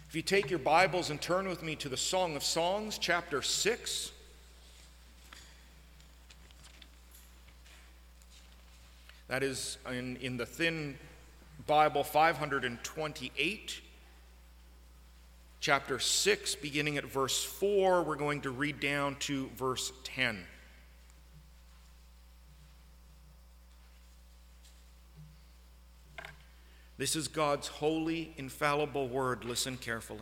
If you take your Bibles and turn with me to the Song of Songs, chapter 6. That is in the thin Bible, 528. Chapter 6, beginning at verse 4, we're going to read down to verse 10. This is God's holy, infallible word. Listen carefully.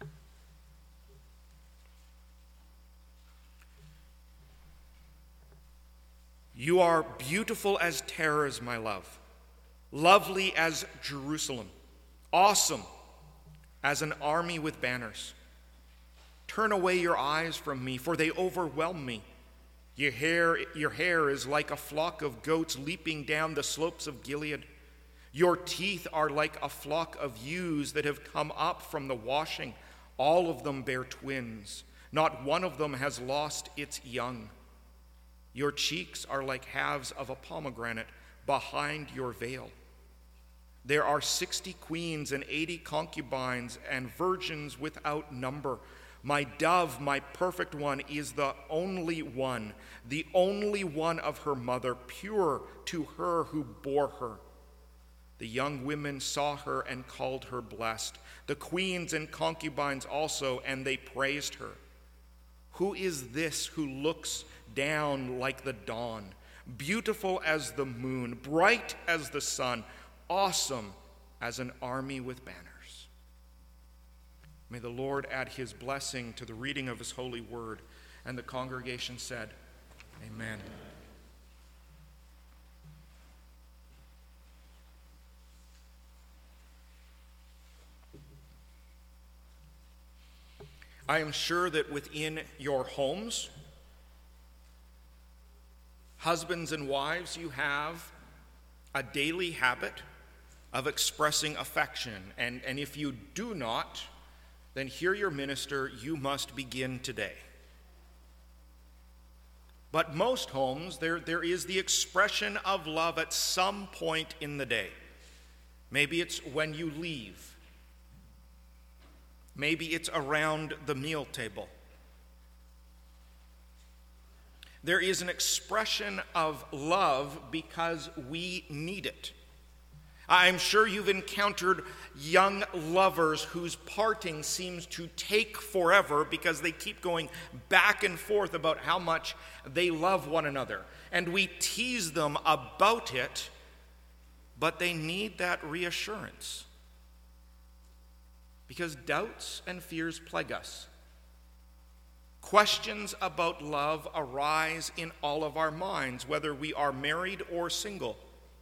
You are beautiful as terrors, my love, lovely as Jerusalem, awesome as an army with banners. Turn away your eyes from me, for they overwhelm me. Your hair is like a flock of goats leaping down the slopes of Gilead. Your teeth are like a flock of ewes that have come up from the washing. All of them bear twins. Not one of them has lost its young. Your cheeks are like halves of a pomegranate behind your veil. There are 60 queens and 80 concubines and virgins without number. My dove, my perfect one, is the only one of her mother, pure to her who bore her. The young women saw her and called her blessed, the queens and concubines also, and they praised her. Who is this who looks down like the dawn, beautiful as the moon, bright as the sun, awesome as an army with banners? May the Lord add his blessing to the reading of his holy word. And the congregation said, Amen. I am sure that within your homes, husbands and wives, you have a daily habit of expressing affection. And if you do not, then hear your minister, you must begin today. But most homes, there is the expression of love at some point in the day. Maybe it's when you leave. Maybe it's around the meal table. There is an expression of love because we need it. I'm sure you've encountered young lovers whose parting seems to take forever because they keep going back and forth about how much they love one another. And we tease them about it, but they need that reassurance. Because doubts and fears plague us. Questions about love arise in all of our minds, whether we are married or single.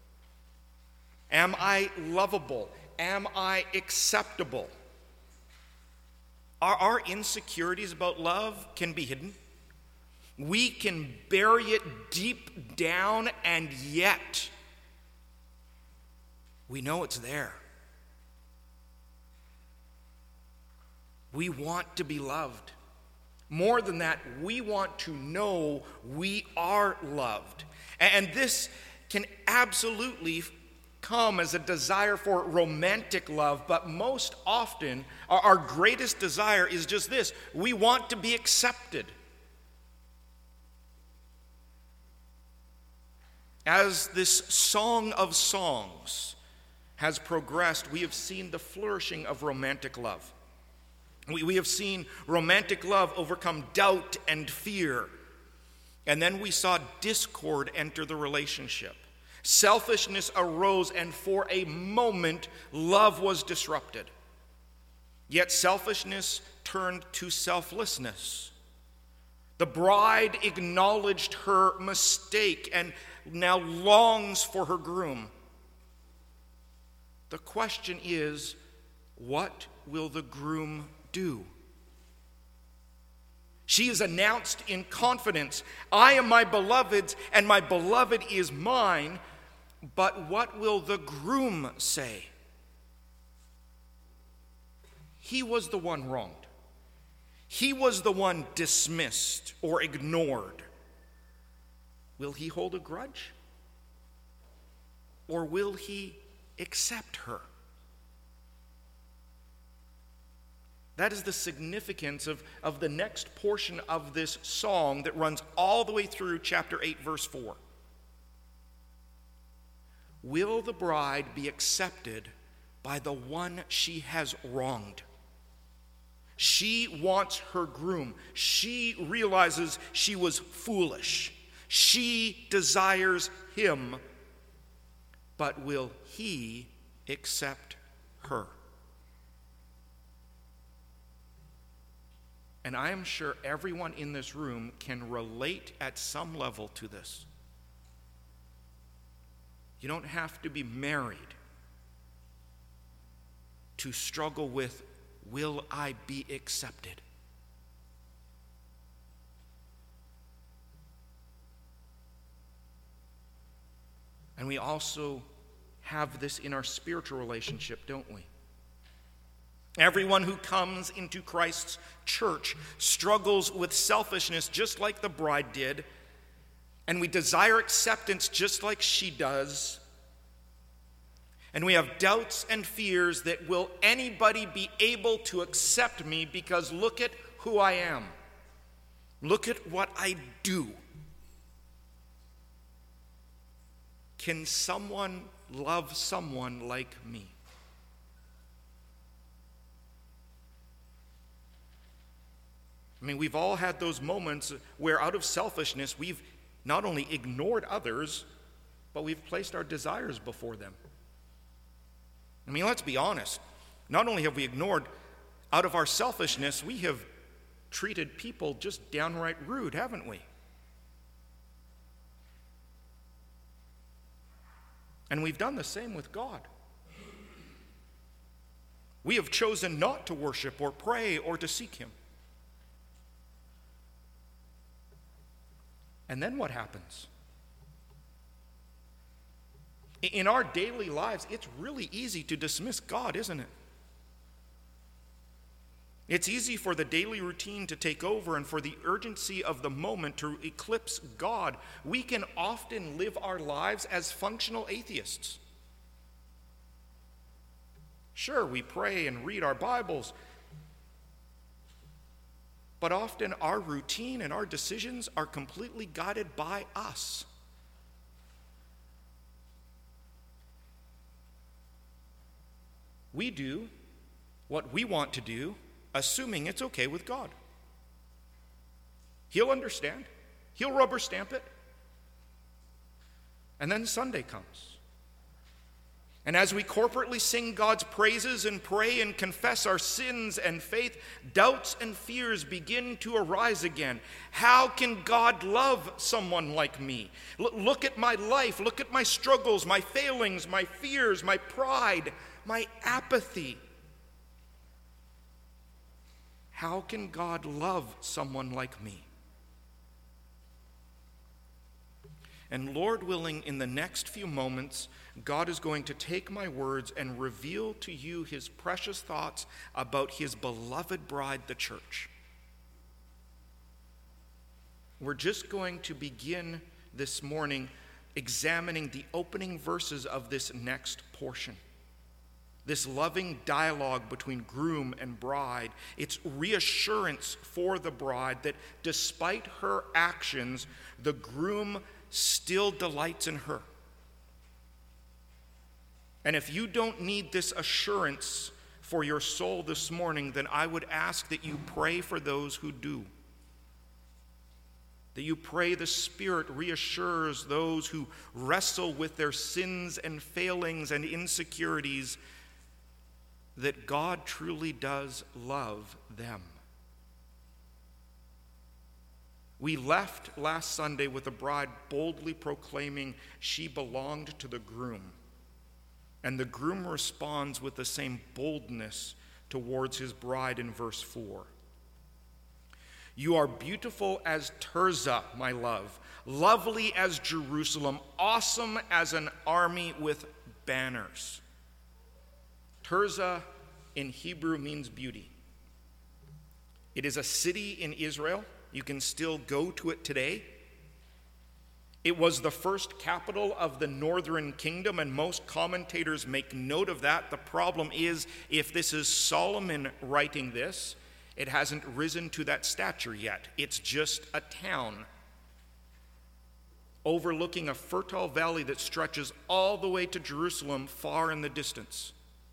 Am I lovable? Am I acceptable? Our insecurities about love can be hidden. We can bury it deep down, and yet we know it's there. We want to be loved. More than that, we want to know we are loved. And this can absolutely come as a desire for romantic love, but most often our greatest desire is just this: we want to be accepted. As this Song of Songs has progressed, we have seen the flourishing of romantic love. We have seen romantic love overcome doubt and fear. And then we saw discord enter the relationship. Selfishness arose, and for a moment, love was disrupted. Yet selfishness turned to selflessness. The bride acknowledged her mistake and now longs for her groom. The question is, what will the groom do? She is announced in confidence, I am my beloved's, and my beloved is mine. But what will the groom say? He was the one wronged. He was the one dismissed or ignored. Will he hold a grudge? Or will he accept her? That is the significance of the next portion of this song that runs all the way through chapter 8, verse 4. Will the bride be accepted by the one she has wronged? She wants her groom. She realizes she was foolish. She desires him, but will he accept her? And I am sure everyone in this room can relate at some level to this. You don't have to be married to struggle with, will I be accepted? And we also have this in our spiritual relationship, don't we? Everyone who comes into Christ's church struggles with selfishness just like the bride did, and we desire acceptance just like she does. And we have doubts and fears that will anybody be able to accept me because look at who I am. Look at what I do. Can someone love someone like me? I mean, we've all had those moments where out of selfishness, we've not only ignored others, but we've placed our desires before them. I mean, let's be honest. Not only have we ignored, out of our selfishness, we have treated people just downright rude, haven't we? And we've done the same with God. We have chosen not to worship or pray or to seek him. And then what happens? In our daily lives, it's really easy to dismiss God, isn't it? It's easy for the daily routine to take over and for the urgency of the moment to eclipse God. We can often live our lives as functional atheists. Sure, we pray and read our Bibles, but often our routine and our decisions are completely guided by us. We do what we want to do, assuming it's okay with God. He'll understand. He'll rubber stamp it. And then Sunday comes. And as we corporately sing God's praises and pray and confess our sins and faith, doubts and fears begin to arise again. How can God love someone like me? Look at my life. Look at my struggles, my failings, my fears, my pride, my apathy. How can God love someone like me? And Lord willing, in the next few moments, God is going to take my words and reveal to you his precious thoughts about his beloved bride, the church. We're just going to begin this morning examining the opening verses of this next portion. This loving dialogue between groom and bride, it's reassurance for the bride that despite her actions, the groom still delights in her. And if you don't need this assurance for your soul this morning, then I would ask that you pray for those who do. That you pray the Spirit reassures those who wrestle with their sins and failings and insecurities that God truly does love them. We left last Sunday with the bride boldly proclaiming she belonged to the groom. And the groom responds with the same boldness towards his bride in verse 4. You are beautiful as Tirzah, my love, lovely as Jerusalem, awesome as an army with banners. Tirzah in Hebrew means beauty. It is a city in Israel. You can still go to it today. It was the first capital of the northern kingdom, and most commentators make note of that. The problem is, if this is Solomon writing this, it hasn't risen to that stature yet. It's just a town overlooking a fertile valley that stretches all the way to Jerusalem, far in the distance.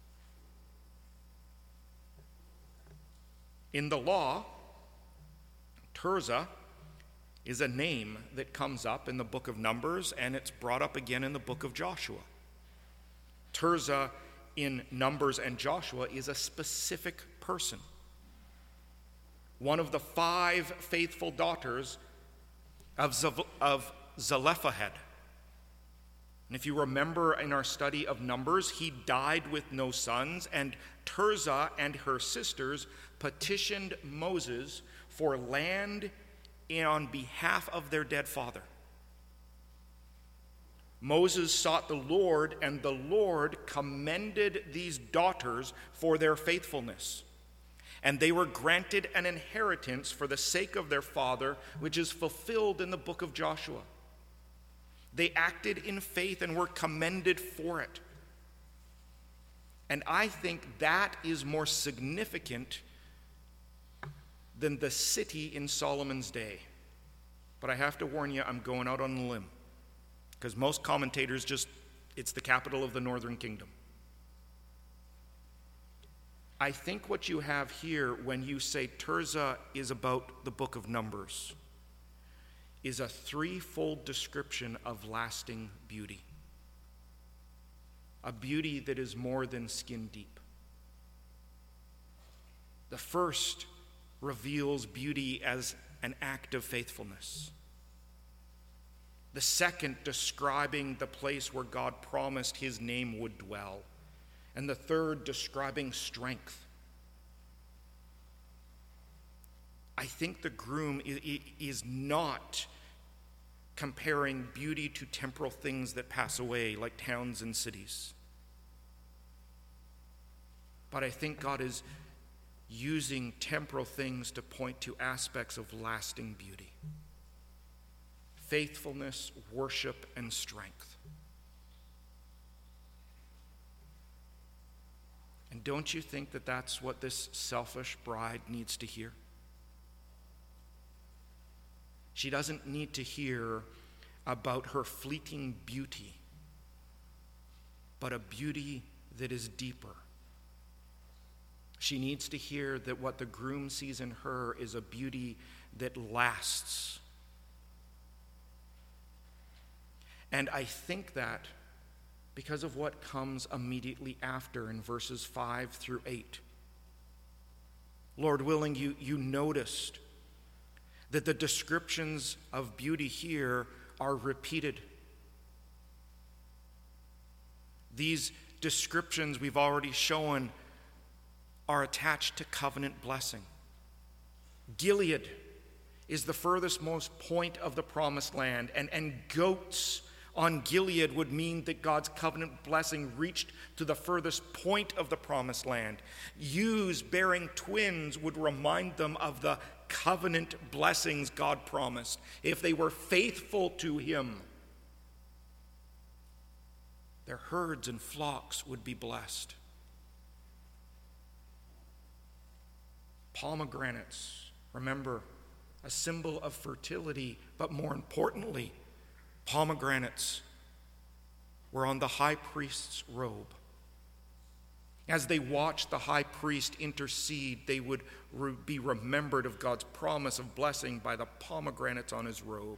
In the law, Tirzah is a name that comes up in the book of Numbers, and it's brought up again in the book of Joshua. Tirzah in Numbers and Joshua is a specific person, one of the 5 faithful daughters of Zelophehad. And if you remember in our study of Numbers, he died with no sons, and Tirzah and her sisters petitioned Moses for land on behalf of their dead father. Moses sought the Lord, and the Lord commended these daughters for their faithfulness. And they were granted an inheritance for the sake of their father, which is fulfilled in the book of Joshua. They acted in faith and were commended for it. And I think that is more significant than the city in Solomon's day. But I have to warn you, I'm going out on a limb, because most commentators it's the capital of the northern kingdom. I think what you have here when you say Tirzah is about the book of Numbers is a 3-fold description of lasting beauty. A beauty that is more than skin deep. The first reveals beauty as an act of faithfulness. The second describing the place where God promised his name would dwell. And the third describing strength. I think the groom is not comparing beauty to temporal things that pass away, like towns and cities. But I think God is using temporal things to point to aspects of lasting beauty. Faithfulness, worship, and strength. And don't you think that that's what this selfish bride needs to hear? She doesn't need to hear about her fleeting beauty, but a beauty that is deeper. She needs to hear that what the groom sees in her is a beauty that lasts. And I think that because of what comes immediately after in verses 5 through 8. Lord willing, you noticed that the descriptions of beauty here are repeated. These descriptions we've already shown are attached to covenant blessing. Gilead is the furthest most point of the promised land, and goats on Gilead would mean that God's covenant blessing reached to the furthest point of the promised land. Ewes bearing twins would remind them of the covenant blessings God promised if they were faithful to him. Their herds and flocks would be blessed. Pomegranates, remember, a symbol of fertility, but more importantly, pomegranates were on the high priest's robe. As they watched the high priest intercede, they would be remembered of God's promise of blessing by the pomegranates on his robe.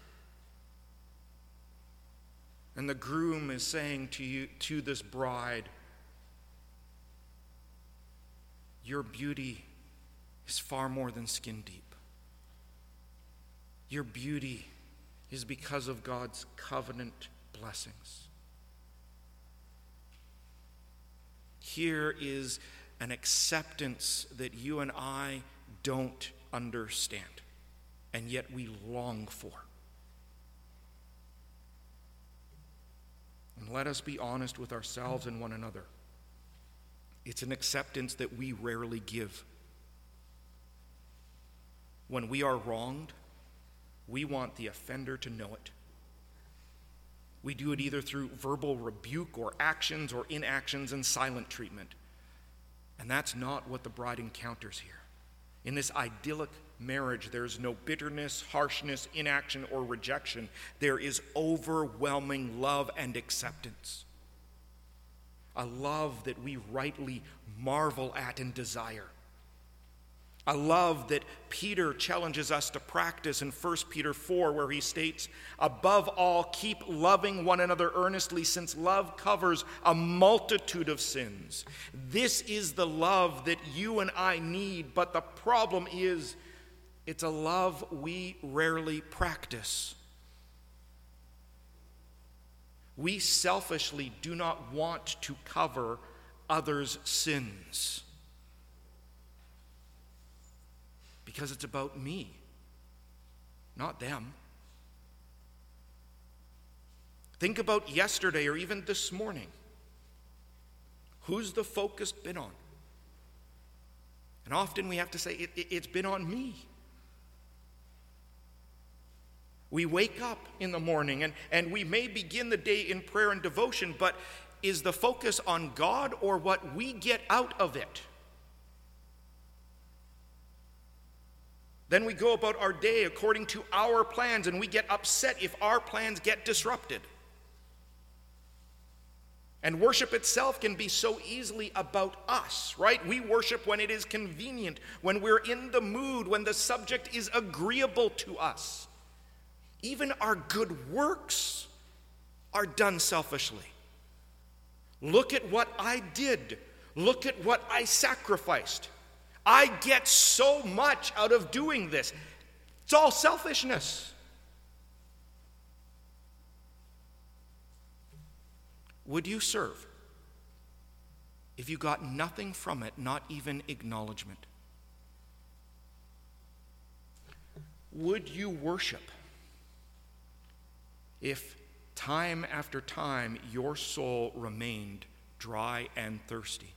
And the groom is saying to this bride, your beauty is far more than skin deep. Your beauty is because of God's covenant blessings. Here is an acceptance that you and I don't understand, and yet we long for. And let us be honest with ourselves and one another. It's an acceptance that we rarely give. When we are wronged, we want the offender to know it. We do it either through verbal rebuke or actions or inactions and silent treatment. And that's not what the bride encounters here. In this idyllic marriage, there's no bitterness, harshness, inaction, or rejection. There is overwhelming love and acceptance. A love that we rightly marvel at and desire. A love that Peter challenges us to practice in 1 Peter 4, where he states, "Above all, keep loving one another earnestly, since love covers a multitude of sins." This is the love that you and I need, but the problem is, it's a love we rarely practice. We selfishly do not want to cover others' sins. Because it's about me, not them. Think about yesterday or even this morning. Who's the focus been on? And often we have to say, it's been on me. We wake up in the morning and we may begin the day in prayer and devotion, but is the focus on God or what we get out of it? Then we go about our day according to our plans, and we get upset if our plans get disrupted. And worship itself can be so easily about us, right? We worship when it is convenient, when we're in the mood, when the subject is agreeable to us. Even our good works are done selfishly. Look at what I did. Look at what I sacrificed. I get so much out of doing this. It's all selfishness. Would you serve if you got nothing from it, not even acknowledgement? Would you worship if time after time your soul remained dry and thirsty?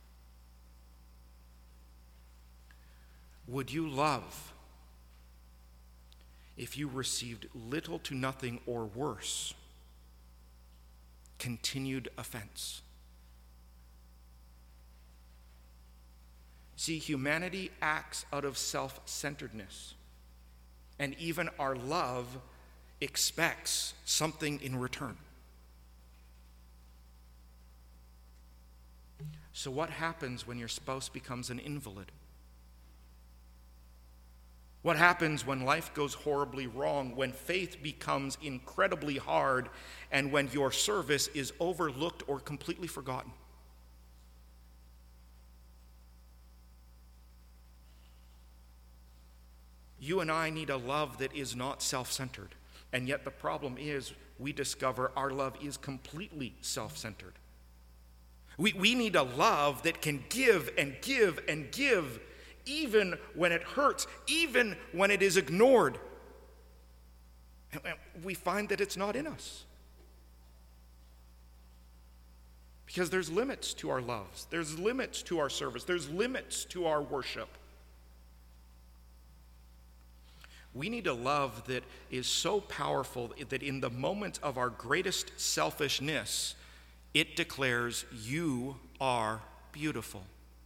Would you love if you received little to nothing or worse, continued offense? See, humanity acts out of self-centeredness, and even our love expects something in return. So what happens when your spouse becomes an invalid? What happens when life goes horribly wrong, when faith becomes incredibly hard, and when your service is overlooked or completely forgotten? You and I need a love that is not self-centered, and yet the problem is we discover our love is completely self-centered. We need a love that can give and give and give, even when it hurts, even when it is ignored. And we find that it's not in us. Because there's limits to our loves. There's limits to our service. There's limits to our worship. We need a love that is so powerful that in the moment of our greatest selfishness, it declares, "You are beautiful."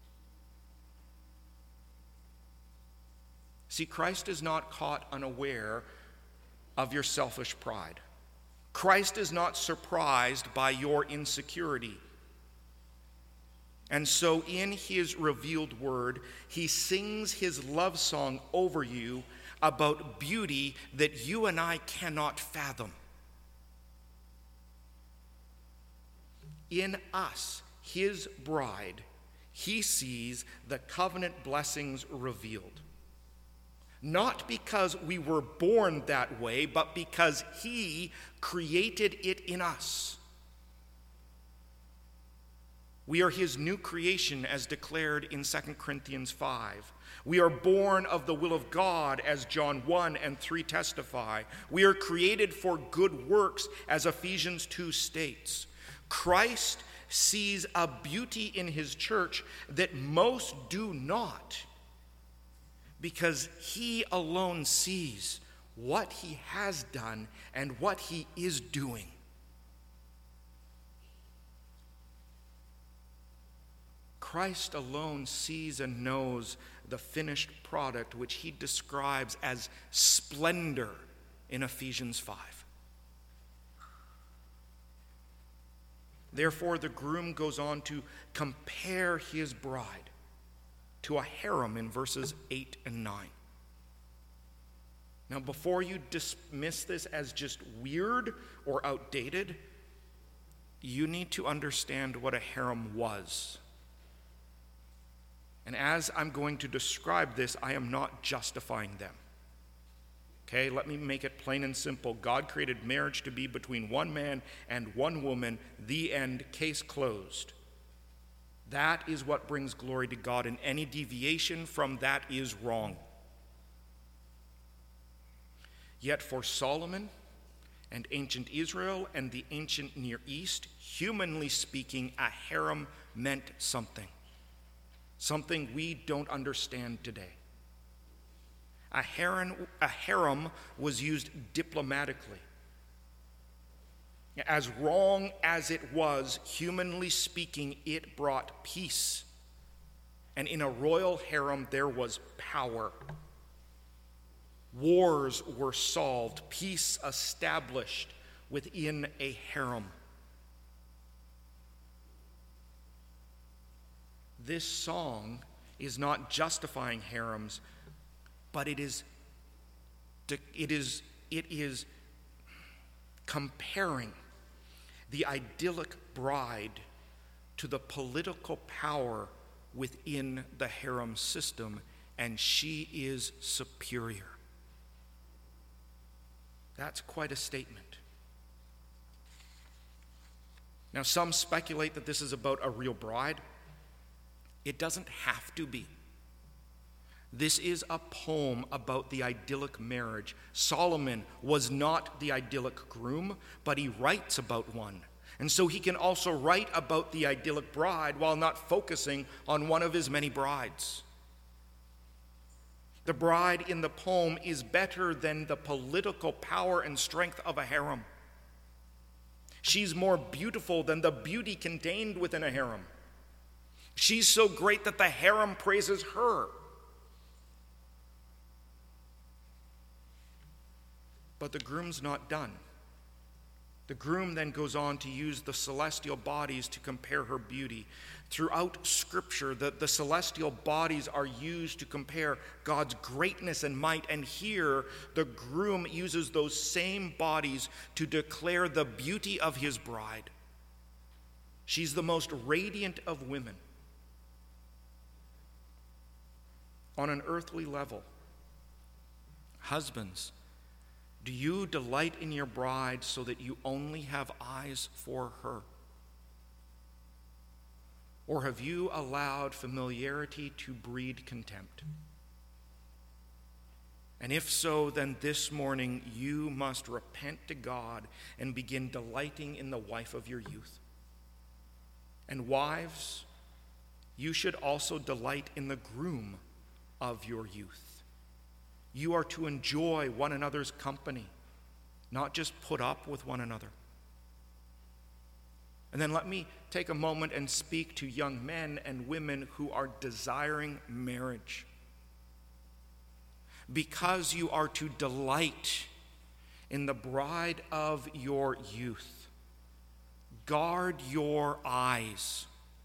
See, Christ is not caught unaware of your selfish pride. Christ is not surprised by your insecurity. And so in his revealed word, he sings his love song over you about beauty that you and I cannot fathom. In us, his bride, he sees the covenant blessings revealed. Not because we were born that way, but because he created it in us. We are his new creation as declared in 2 Corinthians 5. We are born of the will of God as John 1 and 3 testify. We are created for good works as Ephesians 2 states. Christ sees a beauty in his church that most do not, because he alone sees what he has done and what he is doing. Christ alone sees and knows the finished product, which he describes as splendor in Ephesians 5. Therefore, the groom goes on to compare his bride to a harem in verses 8 and 9. Now, before you dismiss this as just weird or outdated, you need to understand what a harem was. And as I'm going to describe this, I am not justifying them. Okay, let me make it plain and simple. God created marriage to be between one man and one woman. The end, case closed. That is what brings glory to God, and any deviation from that is wrong. Yet for Solomon and ancient Israel and the ancient Near East, humanly speaking, a harem meant something. Something we don't understand today. A harem was used diplomatically. As wrong as it was, humanly speaking, it brought peace. And in a royal harem, there was power. Wars were solved, peace established within a harem. This song is not justifying harems, but it is comparing the idyllic bride to the political power within the harem system, and she is superior. That's quite a statement. Now, some speculate that this is about a real bride. It doesn't have to be. This is a poem about the idyllic marriage. Solomon was not the idyllic groom, but he writes about one. And so he can also write about the idyllic bride while not focusing on one of his many brides. The bride in the poem is better than the political power and strength of a harem. She's more beautiful than the beauty contained within a harem. She's so great that the harem praises her. But the groom's not done. The groom then goes on to use the celestial bodies to compare her beauty. Throughout Scripture, the celestial bodies are used to compare God's greatness and might. And here, the groom uses those same bodies to declare the beauty of his bride. She's the most radiant of women. On an earthly level, husbands, do you delight in your bride so that you only have eyes for her? Or have you allowed familiarity to breed contempt? And if so, then this morning you must repent to God and begin delighting in the wife of your youth. And wives, you should also delight in the groom of your youth. You are to enjoy one another's company, not just put up with one another. And then let me take a moment and speak to young men and women who are desiring marriage. Because you are to delight in the bride of your youth, guard your eyes.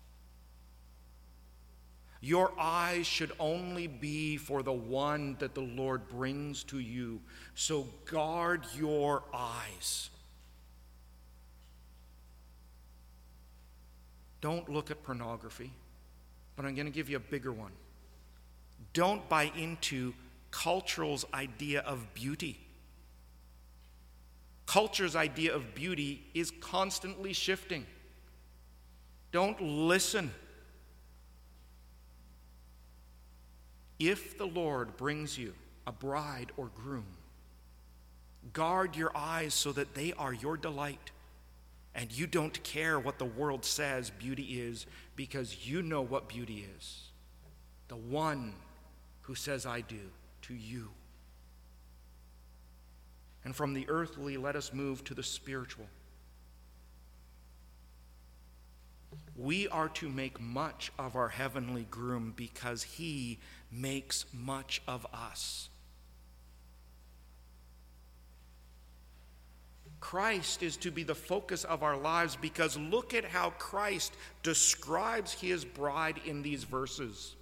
Your eyes should only be for the one that the Lord brings to you. So guard your eyes. Don't look at pornography, but I'm going to give you a bigger one. Don't buy into culture's idea of beauty. Culture's idea of beauty is constantly shifting. Don't listen. If the Lord brings you a bride or groom, guard your eyes so that they are your delight, and you don't care what the world says beauty is, because you know what beauty is. The one who says, "I do," to you. And from the earthly, let us move to the spiritual. we are to make much of our heavenly groom because he makes much of us. Christ is to be the focus of our lives because look at how Christ describes his bride in these verses.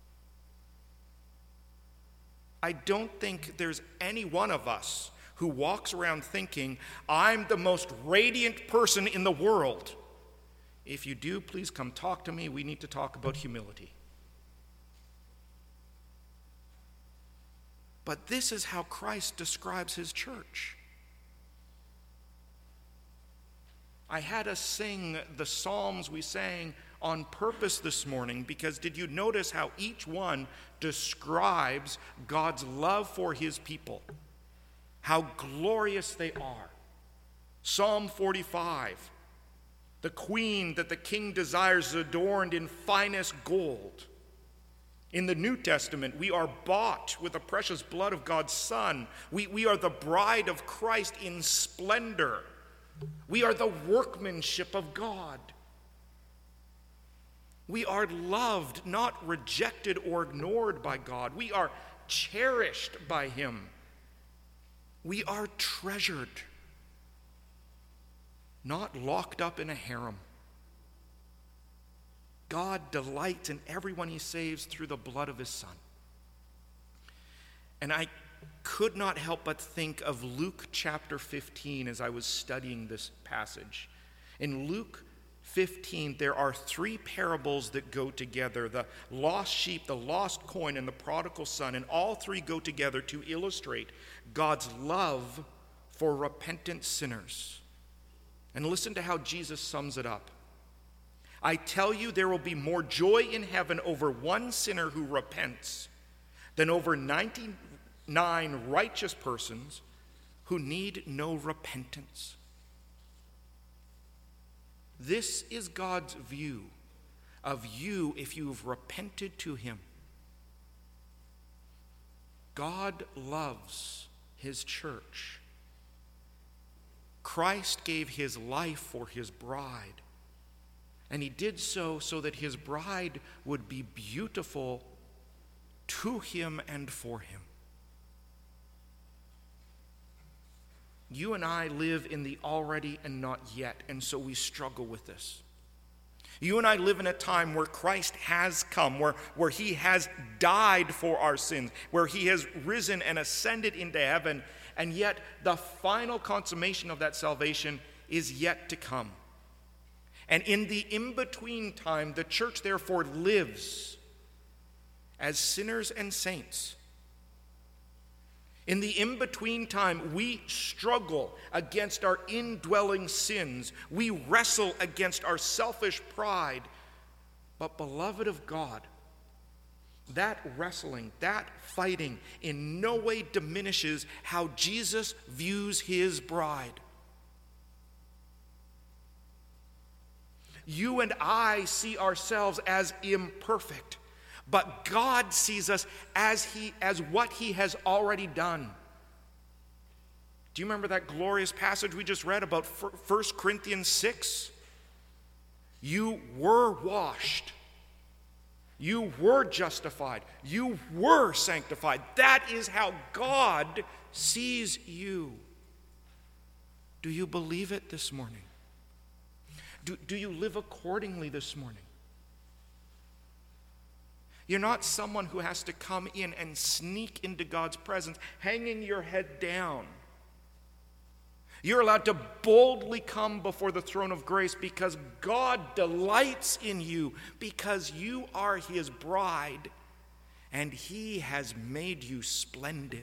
I don't think there's any one of us who walks around thinking, I'm the most radiant person in the world. If you do, please come talk to me. We need to talk about humility. But this is how Christ describes his church. I had us sing the psalms we sang on purpose this morning because did you notice how each one describes God's love for his people? How glorious they are. Psalm 45, the queen that the king desires is adorned in finest gold. In the New Testament, we are bought with the precious blood of God's Son. We are the bride of Christ in splendor. We are the workmanship of God. We are loved, not rejected or ignored by God. We are cherished by him. We are treasured, not locked up in a harem. God delights in everyone he saves through the blood of his Son. And I could not help but think of Luke chapter 15 as I was studying this passage. In Luke 15, there are three parables that go together: the lost sheep, the lost coin, and the prodigal son. And all three go together to illustrate God's love for repentant sinners. And listen to how Jesus sums it up. I tell you, there will be more joy in heaven over one sinner who repents than over 99 righteous persons who need no repentance. This is God's view of you if you've repented to him. God loves his church. Christ gave his life for his bride, and he did so that his bride would be beautiful to him and for him. You and I live in the already and not yet, and so we struggle with this. You and I live in a time where Christ has come, where he has died for our sins, where he has risen and ascended into heaven, and yet the final consummation of that salvation is yet to come. And in the in-between time, the church therefore lives as sinners and saints. In the in-between time, we struggle against our indwelling sins. We wrestle against our selfish pride. But beloved of God, that wrestling, that fighting in no way diminishes how Jesus views his bride. You and I see ourselves as imperfect. But God sees us as what he has already done. Do you remember that glorious passage we just read about 1 Corinthians 6? You were washed. You were justified. You were sanctified. That is how God sees you. Do you believe it this morning? Do you live accordingly this morning? You're not someone who has to come in and sneak into God's presence, hanging your head down. You're allowed to boldly come before the throne of grace because God delights in you, because you are his bride, and he has made you splendid.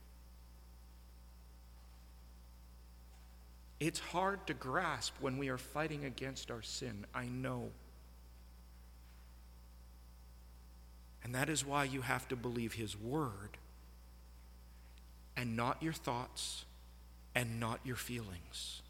It's hard to grasp when we are fighting against our sin, I know. And that is why you have to believe his word and not your thoughts and not your feelings.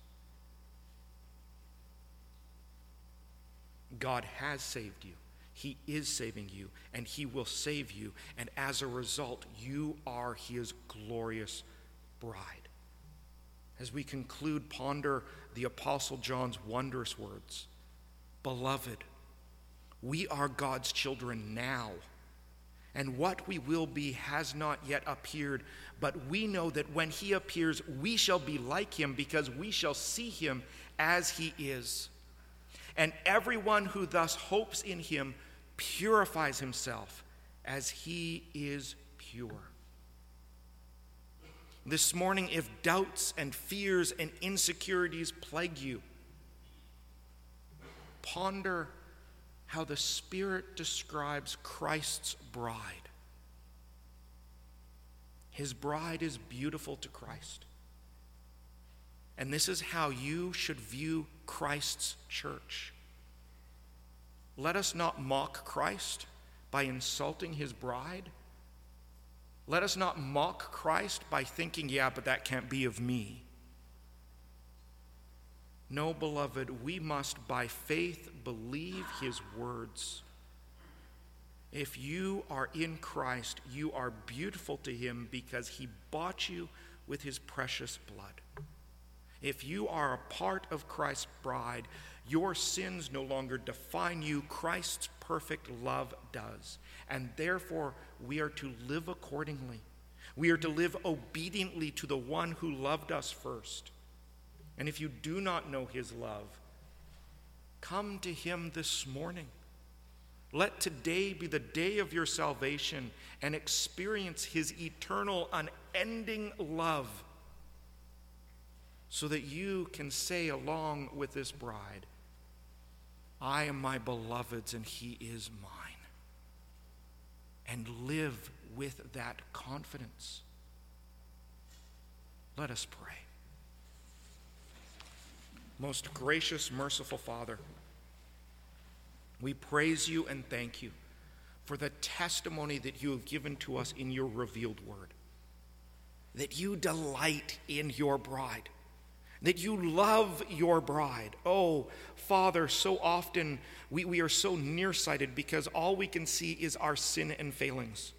God has saved you. He is saving you, and he will save you. And as a result, you are his glorious bride. As we conclude, ponder the Apostle John's wondrous words. Beloved, we are God's children now, and what we will be has not yet appeared, but we know that when he appears, we shall be like him, because we shall see him as he is. And everyone who thus hopes in him purifies himself as he is pure. This morning, if doubts and fears and insecurities plague you, ponder how the Spirit describes Christ's bride. His bride is beautiful to Christ. And this is how you should view Christ's church. Let us not mock Christ by insulting his bride. Let us not mock Christ by thinking, yeah, but that can't be of me. No, beloved, we must by faith believe his words. If you are in Christ, you are beautiful to him because he bought you with his precious blood. If you are a part of Christ's bride, your sins no longer define you. Christ's perfect love does. And therefore, we are to live accordingly. We are to live obediently to the one who loved us first. And if you do not know his love, come to him this morning. Let today be the day of your salvation and experience his eternal, unending love, so that you can say along with this bride, I am my beloved's and he is mine. And live with that confidence. Let us pray. Most gracious, merciful Father, we praise you and thank you for the testimony that you have given to us in your revealed word, that you delight in your bride, that you love your bride. Oh, Father, so often we are so nearsighted because all we can see is our sin and failings.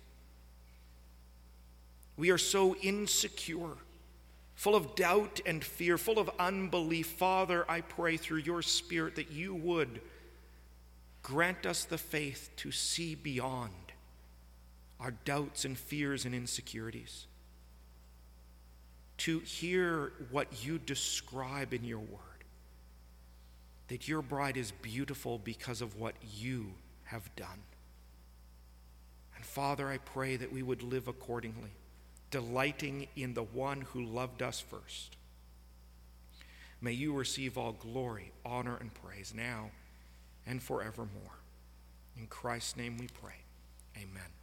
We are so insecure, full of doubt and fear, full of unbelief. Father, I pray through your Spirit that you would grant us the faith to see beyond our doubts and fears and insecurities, to hear what you describe in your word, that your bride is beautiful because of what you have done. And Father, I pray that we would live accordingly, delighting in the one who loved us first. May you receive all glory, honor, and praise now and forevermore. In Christ's name we pray. Amen.